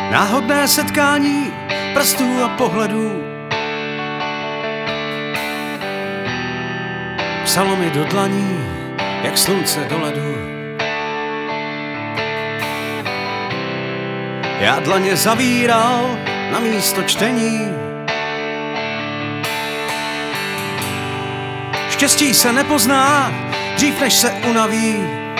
Náhodné setkání prstů a pohledů psalo mi do dlaní, jak slunce do ledu. Já dlaně zavíral na místo čtení. Štěstí se nepozná dřív, než se unaví.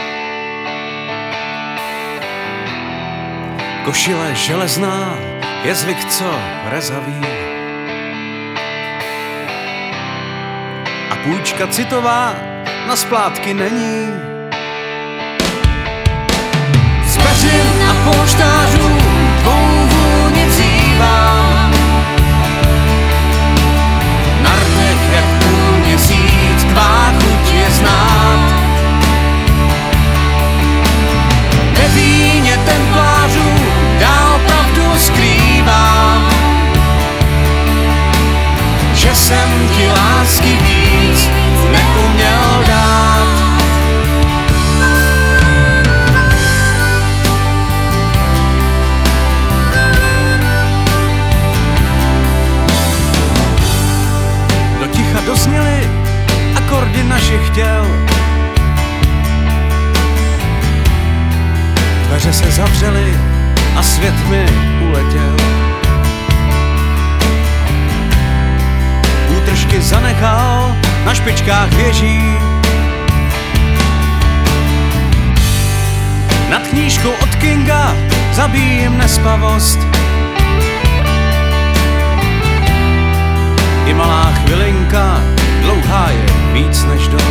Košile železná je zvyk, co rezaví. A půjčka citová na splátky není. Z peřin a polštářů tvou vůni vzývám. Na rtech jak půlměsíc tvá chuť je znát. Ve víně templářů dál pravdu skrývám, že jsem ti lásky víc neuměl dát. Do ticha dozněly akordy našich těl. Dveře se zavřely a svět mi uletěl. Útržky zanechal na špičkách věží. Nad knížkou od Kinga zabíjím nespavost. I malá chvilinka dlouhá je víc než dost.